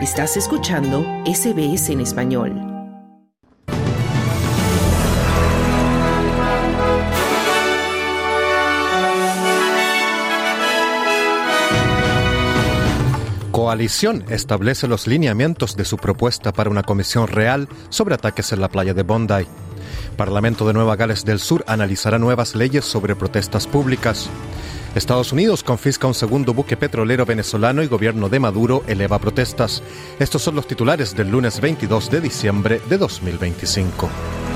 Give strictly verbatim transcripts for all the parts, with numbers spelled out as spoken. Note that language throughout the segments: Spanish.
Estás escuchando S B S en español. Coalición establece los lineamientos de su propuesta para una comisión real sobre ataques en la playa de Bondi. Parlamento de Nueva Gales del Sur analizará nuevas leyes sobre protestas públicas. Estados Unidos confisca un segundo buque petrolero venezolano y gobierno de Maduro eleva protestas. Estos son los titulares del lunes veintidós de diciembre de dos mil veinticinco.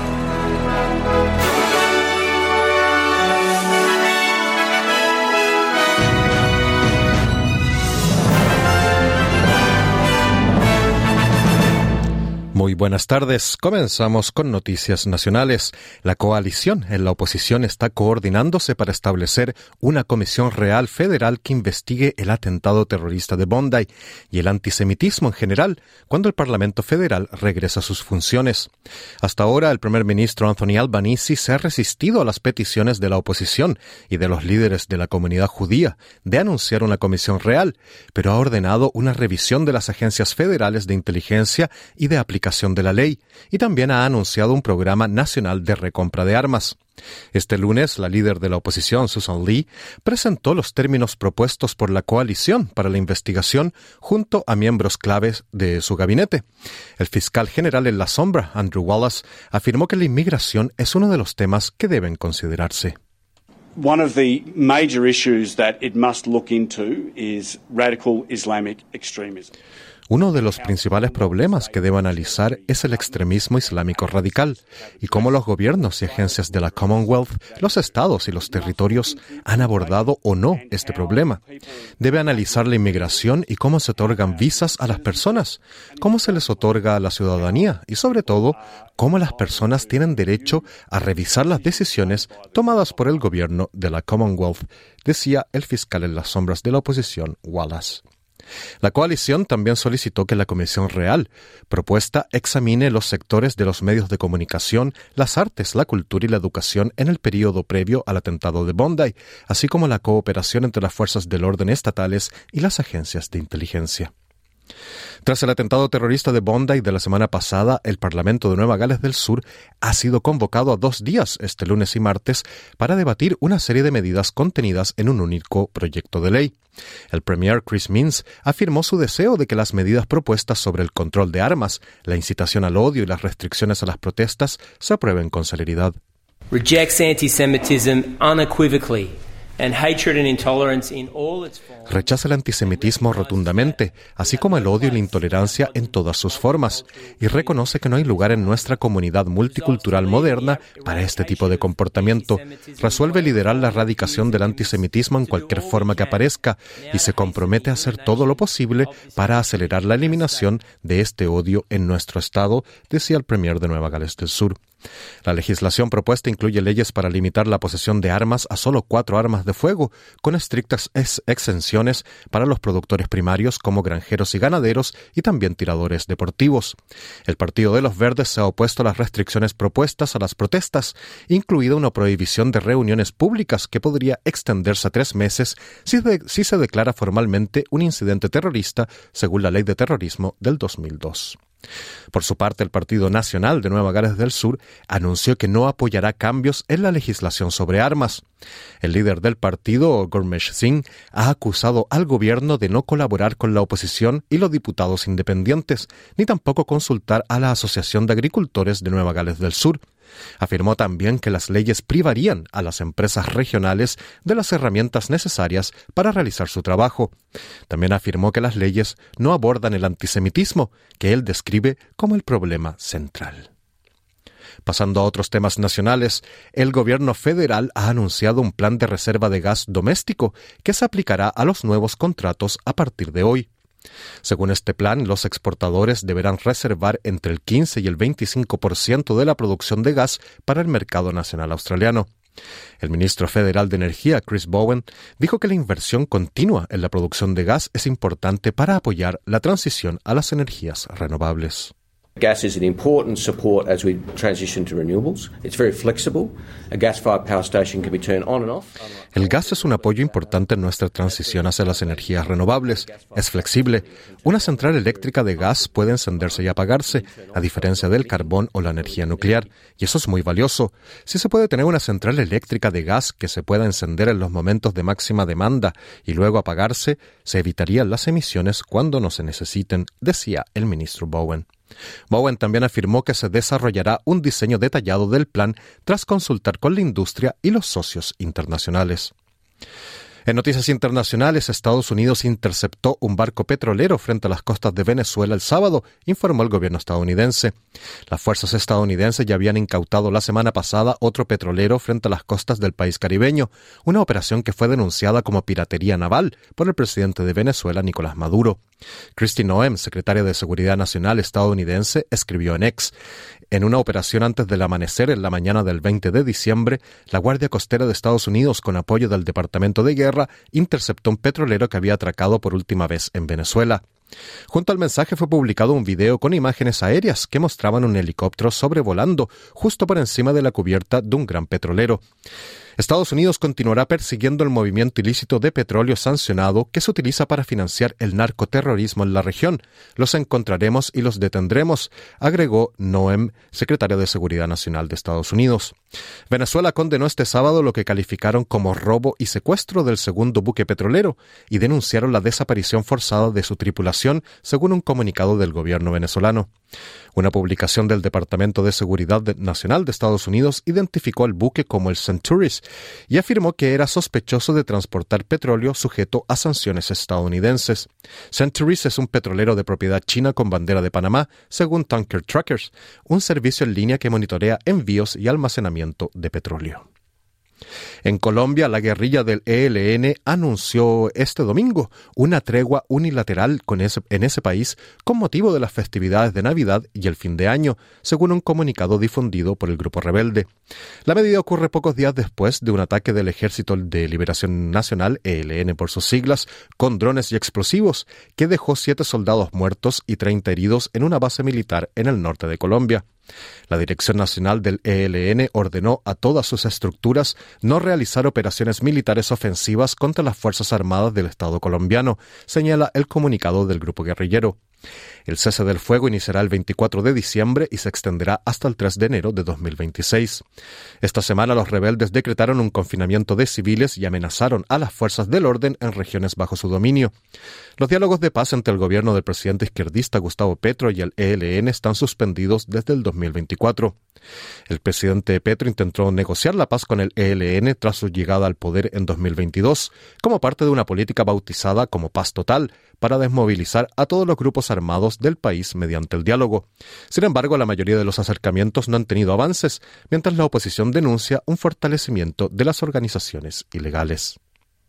Muy buenas tardes. Comenzamos con noticias nacionales. La coalición en la oposición está coordinándose para establecer una comisión real federal que investigue el atentado terrorista de Bondi y el antisemitismo en general cuando el Parlamento Federal regresa a sus funciones. Hasta ahora, el primer ministro Anthony Albanese se ha resistido a las peticiones de la oposición y de los líderes de la comunidad judía de anunciar una comisión real, pero ha ordenado una revisión de las agencias federales de inteligencia y de aplicación de la ley, y también ha anunciado un programa nacional de recompra de armas. Este lunes, la líder de la oposición, Susan Lee, presentó los términos propuestos por la coalición para la investigación junto a miembros claves de su gabinete. El fiscal general en la sombra, Andrew Wallace, afirmó que la inmigración es uno de los temas que deben considerarse. One of the major issues that it must look into is radical Islamic extremism. Uno de los principales problemas que debe analizar es el extremismo islámico radical y cómo los gobiernos y agencias de la Commonwealth, los estados y los territorios han abordado o no este problema. Debe analizar la inmigración y cómo se otorgan visas a las personas, cómo se les otorga a la ciudadanía y, sobre todo, cómo las personas tienen derecho a revisar las decisiones tomadas por el gobierno de la Commonwealth, decía el fiscal en las sombras de la oposición, Wallace. La coalición también solicitó que la Comisión Real propuesta examine los sectores de los medios de comunicación, las artes, la cultura y la educación en el período previo al atentado de Bondi, así como la cooperación entre las fuerzas del orden estatales y las agencias de inteligencia. Tras el atentado terrorista de Bondi de la semana pasada, el Parlamento de Nueva Gales del Sur ha sido convocado a dos días, este lunes y martes, para debatir una serie de medidas contenidas en un único proyecto de ley. El premier Chris Minns afirmó su deseo de que las medidas propuestas sobre el control de armas, la incitación al odio y las restricciones a las protestas se aprueben con celeridad. Rejects anti-Semitism unequivocally. And hatred and intolerance in all its forms. Rechaza el antisemitismo rotundamente, así como el odio y la intolerancia en todas sus formas, y reconoce que no hay lugar en nuestra comunidad multicultural moderna para este tipo de comportamiento. Resuelve liderar la erradicación del antisemitismo en cualquier forma que aparezca y se compromete a hacer todo lo posible para acelerar la eliminación de este odio en nuestro estado, decía el premier de Nueva Gales del Sur. La legislación propuesta incluye leyes para limitar la posesión de armas a solo cuatro armas de fuego, con estrictas ex- exenciones para los productores primarios como granjeros y ganaderos y también tiradores deportivos. El Partido de los Verdes se ha opuesto a las restricciones propuestas a las protestas, incluida una prohibición de reuniones públicas que podría extenderse a tres meses si, de- si se declara formalmente un incidente terrorista según la Ley de Terrorismo del dos mil dos. Por su parte, el Partido Nacional de Nueva Gales del Sur anunció que no apoyará cambios en la legislación sobre armas. El líder del partido, Gurmesh Singh, ha acusado al gobierno de no colaborar con la oposición y los diputados independientes, ni tampoco consultar a la Asociación de Agricultores de Nueva Gales del Sur. Afirmó también que las leyes privarían a las empresas regionales de las herramientas necesarias para realizar su trabajo. También afirmó que las leyes no abordan el antisemitismo, que él describe como el problema central. Pasando a otros temas nacionales, el gobierno federal ha anunciado un plan de reserva de gas doméstico que se aplicará a los nuevos contratos a partir de hoy. Según este plan, los exportadores deberán reservar entre el quince y el veinticinco por ciento de la producción de gas para el mercado nacional australiano. El ministro federal de Energía, Chris Bowen, dijo que la inversión continua en la producción de gas es importante para apoyar la transición a las energías renovables. Gas is an important support as we transition to renewables. It's very flexible. A gas-fired power station can be turned on and off. El gas es un apoyo importante en nuestra transición hacia las energías renovables. Es flexible. Una central eléctrica de gas puede encenderse y apagarse, a diferencia del carbón o la energía nuclear, y eso es muy valioso. Si se puede tener una central eléctrica de gas que se pueda encender en los momentos de máxima demanda y luego apagarse, se evitarían las emisiones cuando no se necesiten, decía el ministro Bowen. Bowen también afirmó que se desarrollará un diseño detallado del plan tras consultar con la industria y los socios internacionales. En noticias internacionales, Estados Unidos interceptó un barco petrolero frente a las costas de Venezuela el sábado, informó el gobierno estadounidense. Las fuerzas estadounidenses ya habían incautado la semana pasada otro petrolero frente a las costas del país caribeño, una operación que fue denunciada como piratería naval por el presidente de Venezuela, Nicolás Maduro. Kristi Noem, secretaria de Seguridad Nacional estadounidense, escribió en X: en una operación antes del amanecer en la mañana del veinte de diciembre, la Guardia Costera de Estados Unidos, con apoyo del Departamento de Guerra, interceptó un petrolero que había atracado por última vez en Venezuela. Junto al mensaje fue publicado un video con imágenes aéreas que mostraban un helicóptero sobrevolando justo por encima de la cubierta de un gran petrolero. Estados Unidos continuará persiguiendo el movimiento ilícito de petróleo sancionado que se utiliza para financiar el narcoterrorismo en la región. Los encontraremos y los detendremos, agregó Noem, secretaria de Seguridad Nacional de Estados Unidos. Venezuela condenó este sábado lo que calificaron como robo y secuestro del segundo buque petrolero y denunciaron la desaparición forzada de su tripulación, según un comunicado del gobierno venezolano. Una publicación del Departamento de Seguridad Nacional de Estados Unidos identificó al buque como el Centuris y afirmó que era sospechoso de transportar petróleo sujeto a sanciones estadounidenses. Centuris es un petrolero de propiedad china con bandera de Panamá, según Tanker Trackers, un servicio en línea que monitorea envíos y almacenamiento de petróleo. En Colombia, la guerrilla del E L N anunció este domingo una tregua unilateral con ese, en ese país con motivo de las festividades de Navidad y el fin de año, según un comunicado difundido por el grupo rebelde. La medida ocurre pocos días después de un ataque del Ejército de Liberación Nacional, E L N por sus siglas, con drones y explosivos, que dejó siete soldados muertos y treinta heridos en una base militar en el norte de Colombia. La Dirección Nacional del E L N ordenó a todas sus estructuras no realizar operaciones militares ofensivas contra las Fuerzas Armadas del Estado colombiano, señala el comunicado del grupo guerrillero. El cese del fuego iniciará el veinticuatro de diciembre y se extenderá hasta el tres de enero de dos mil veintiséis. Esta semana los rebeldes decretaron un confinamiento de civiles y amenazaron a las fuerzas del orden en regiones bajo su dominio. Los diálogos de paz entre el gobierno del presidente izquierdista Gustavo Petro y el E L N están suspendidos desde el dos mil veinticuatro. El presidente Petro intentó negociar la paz con el E L N tras su llegada al poder en dos mil veintidós, como parte de una política bautizada como Paz Total, para desmovilizar a todos los grupos armados del país mediante el diálogo. Sin embargo, la mayoría de los acercamientos no han tenido avances, mientras la oposición denuncia un fortalecimiento de las organizaciones ilegales.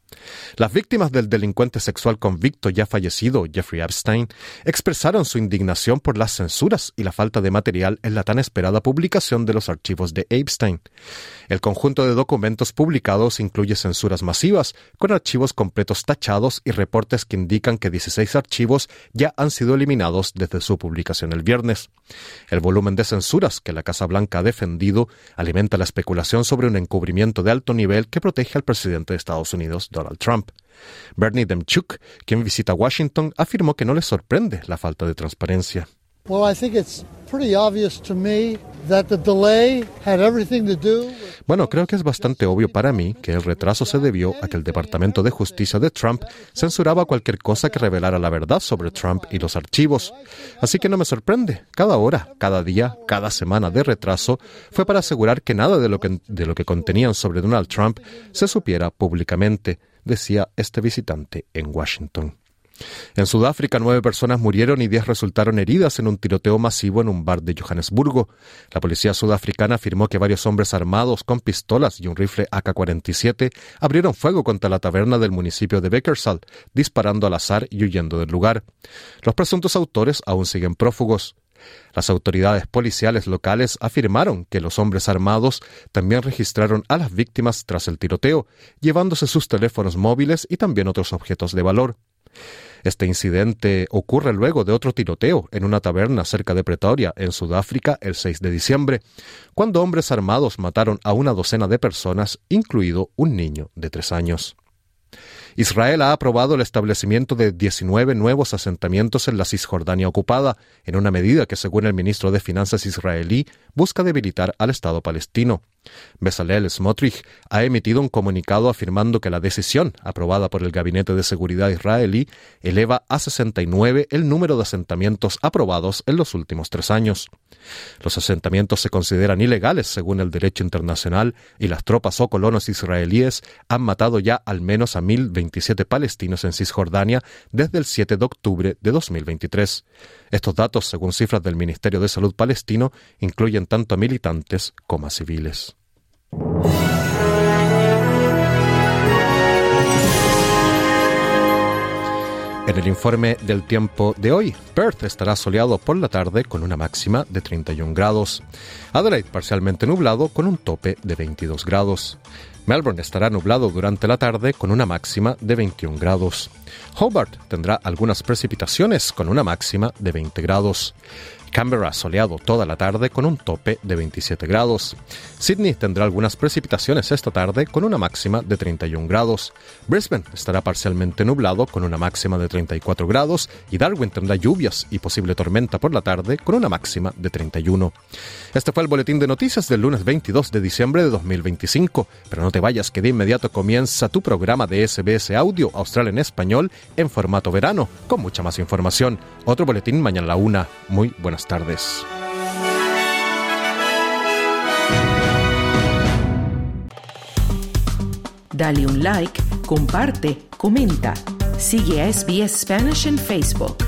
Las víctimas del delincuente sexual convicto ya fallecido, Jeffrey Epstein, expresaron su indignación por las censuras y la falta de material en la tan esperada publicación de los archivos de Epstein. El conjunto de documentos publicados incluye censuras masivas, con archivos completos tachados y reportes que indican que dieciséis archivos ya han sido eliminados desde su publicación el viernes. El volumen de censuras que la Casa Blanca ha defendido alimenta la especulación sobre un encubrimiento de alto nivel que protege al presidente de Estados Unidos, Donald Trump. Bernie Demchuk, quien visita Washington, afirmó que no le sorprende la falta de transparencia. Well, I think it's pretty obvious to me that the delay had everything to do with... Bueno, creo que es bastante obvio para mí que el retraso se debió a que el Departamento de Justicia de Trump censuraba cualquier cosa que revelara la verdad sobre Trump y los archivos. Así que no me sorprende. Cada hora, cada día, cada semana de retraso fue para asegurar que nada de lo que, de lo que contenían sobre Donald Trump se supiera públicamente, decía este visitante en Washington. En Sudáfrica, nueve personas murieron y diez resultaron heridas en un tiroteo masivo en un bar de Johannesburgo. La policía sudafricana afirmó que varios hombres armados con pistolas y un rifle A K cuarenta y siete abrieron fuego contra la taberna del municipio de Beckersal, disparando al azar y huyendo del lugar. Los presuntos autores aún siguen prófugos. Las autoridades policiales locales afirmaron que los hombres armados también registraron a las víctimas tras el tiroteo, llevándose sus teléfonos móviles y también otros objetos de valor. Este incidente ocurre luego de otro tiroteo en una taberna cerca de Pretoria, en Sudáfrica, el seis de diciembre, cuando hombres armados mataron a una docena de personas, incluido un niño de tres años. Israel ha aprobado el establecimiento de diecinueve nuevos asentamientos en la Cisjordania ocupada, en una medida que, según el ministro de Finanzas israelí, busca debilitar al Estado palestino. Bezalel Smotrich ha emitido un comunicado afirmando que la decisión, aprobada por el Gabinete de Seguridad israelí, eleva a sesenta y nueve el número de asentamientos aprobados en los últimos tres años. Los asentamientos se consideran ilegales según el derecho internacional y las tropas o colonos israelíes han matado ya al menos a mil veintisiete palestinos en Cisjordania desde el siete de octubre de dos mil veintitrés. Estos datos, según cifras del Ministerio de Salud palestino, incluyen tanto a militantes como a civiles. En el informe del tiempo de hoy, Perth estará soleado por la tarde con una máxima de treinta y un grados. Adelaide parcialmente nublado con un tope de veintidós grados. Melbourne estará nublado durante la tarde con una máxima de veintiún grados. Hobart tendrá algunas precipitaciones con una máxima de veinte grados. Canberra soleado toda la tarde con un tope de veintisiete grados. Sydney tendrá algunas precipitaciones esta tarde con una máxima de treinta y un grados. Brisbane estará parcialmente nublado con una máxima de treinta y cuatro grados y Darwin tendrá lluvias y posible tormenta por la tarde con una máxima de treinta y uno. Este fue el boletín de noticias del lunes veintidós de diciembre de dos mil veinticinco, pero no te vayas que de inmediato comienza tu programa de S B S Audio Australia en Español en formato verano con mucha más información. Otro boletín mañana a la una. Muy buenas tardes. Dale un like, comparte, comenta. Sigue a S B S Spanish en Facebook.